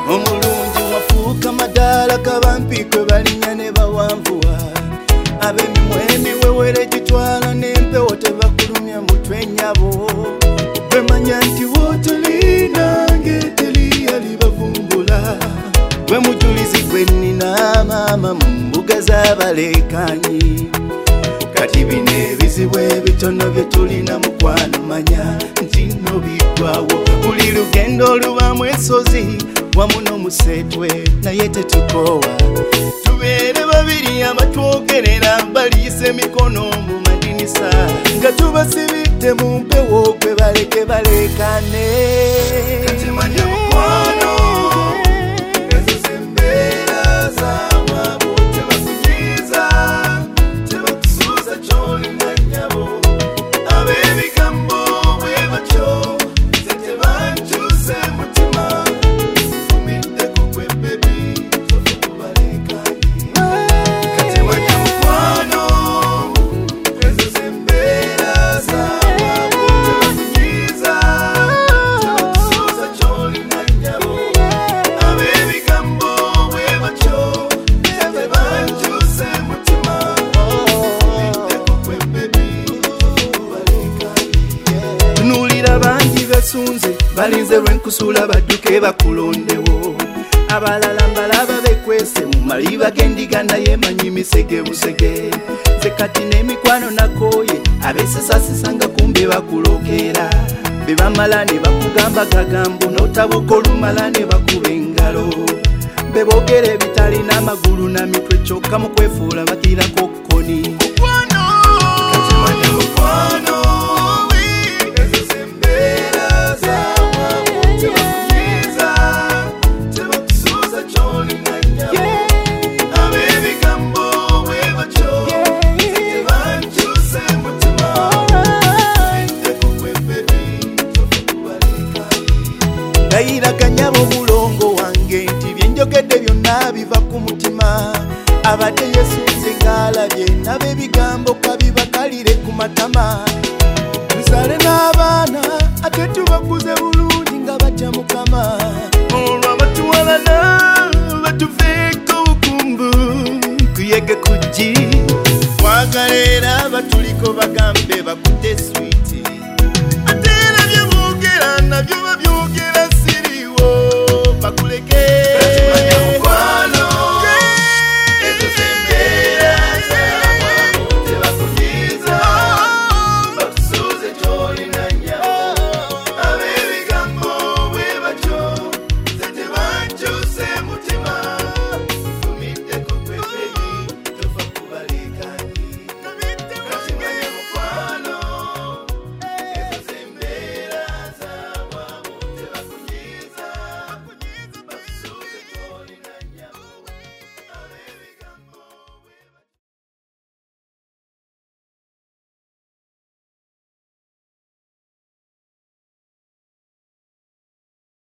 omulungi wafuuka madaala kabampi kwe balinya ne bawanvuwa ab'emimwa emiwewere egitwala n'empewo tebakulumya mutwe nnyabo bemanya nti wootoli nange teri yalibavumbula gwe mujulizi gwe nnina maama mu mbuga z'abaleekanyi kati bino ebizibu ebitono bye tulina mukwano manya nti nno biggwawo buli lugendo olubamu ensozi wamu n'omusetwe naye tetukoowa tubeere babiri abatwogerera baliisa emikono mu madinisa nga tubasibidde mu mpewo gwe baleke baleekane kati manya mukwano ezo zembeera zaamwabo tebakunyiiza tebakusuuza kyolina nnyabo ab'ebigambo bwe batyo ze tebankyuse mutima fumiddeko gwe bebi tofe kubaleekanye kati manya mukwano ezo zembeera zaamwabo tebakunyiiza tebakusuuza kyolina nnyabo ab'ebigambo bwe batyo ze tebankyuse mutima fumiddeko gwe bebi tofe kubaleekanye tunuulira bangi besunze balinze lwenkusula badduke bakulondewo abalala mbalaba bekwese mu maliba g'endiga naye manyi misege busege nze kati n'emikwano nakooye abesasasisanga kumbe bakulokera be bamala ne bakugamba gagambo n'otabuka olumala ne bakuba engalo be boogera ebitalina amagulu na mitwe kyokka mu kwefuula bakirako kkoni kati manya mukwano ezo zembeera zaamwabo tebakunyiiza tebakusuuza kyolina nnyabo ab'ebigambo bwe batyo ze tebankyuse mutima fumiddeko gwe bebi tofe kubaleekanye gayiraganya b'omulongo wange nti byenjogedde byonna biva ku mutima abadde yesunze ng'alabye n'ab'ebigambo kabibakalire ku matama tusale n'abaana ate tubakuze bulungi nga batya mukama olwo abatuwalana batuveeko bukumbu kuyege kujji twagala era batuliko bagambe